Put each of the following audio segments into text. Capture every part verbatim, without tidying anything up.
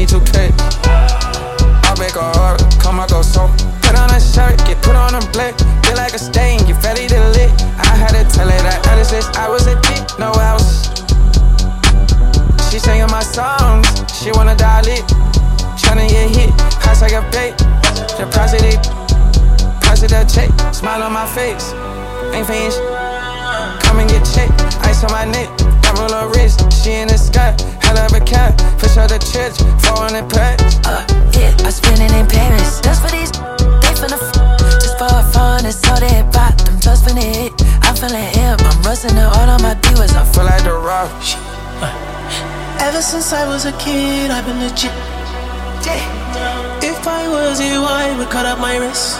twenty-two K. I'll make a order, come I go so. Put on a shirt, get put on a black. Feel like a stain, get fairly to lit. I had to tell her that ever since I was a kid, no else. She singing my songs, she wanna dial it. Tryna get hit, high like a bait. The price of it, price of that check. Smile on my face, ain't finished. Come and get checked, ice on my neck. Double her wrist, she in the sky. Hell of a cat, fish out the church. four hundred packs. Uh, yeah, I spend it in Paris. Just for these, they finna f. Just for fun, it's all they bought. Them just finna hit. I'm feeling hip, I'm rusting the all on my divas. I feel like the rock. Ever since I was a kid, I've been legit. If I was you, I would cut up my wrist.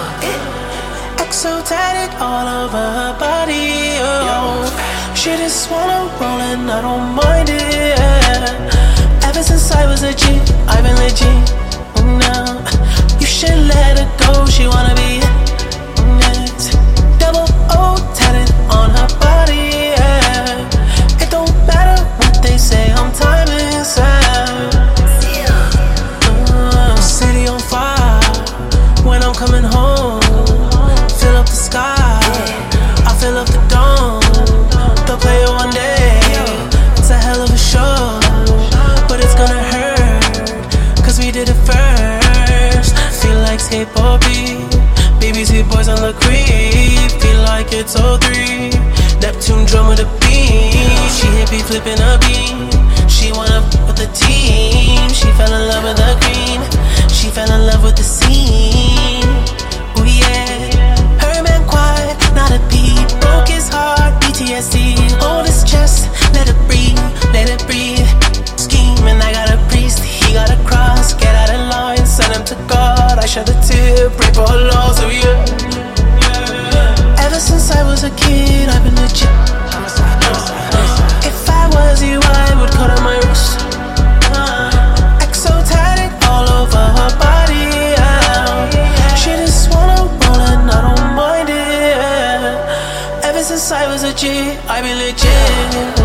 Exotic all over her body. Oh, she just wanna roll and I don't mind it. Ever since I was a G, I've been legit. Now you should let her go. She wanna be next. Double O tatted on her body. Yeah. It don't matter what they say. I'm timeless. Uh, city on fire when I'm coming home. Fill up the sky. I fill up the dome. They'll play it one day. It's a hell of a show, but it's gonna hurt, cause we did it first. Feel like skateboard beat. B B C boys on the creep. Feel like it's oh three. Neptune drum with a beam. She hit me flipping a beam. She wanna f with the team. She fell in love with the green. She fell in love with the scene. Ooh yeah. Her man quiet, not a beat. Broke his heart, P T S D. Hold his chest, let it breathe, let it breathe. Scheming, I got a priest, he got a cross. Get out of line, send him to God. I shed a tear, pray for her loss, oh yeah. Ever since I was a kid, I've been legit. If I was you, I would cut on my wrist. Exotic all over her body. She just wanna roll and I don't mind it. Ever since I was a G, I be legit.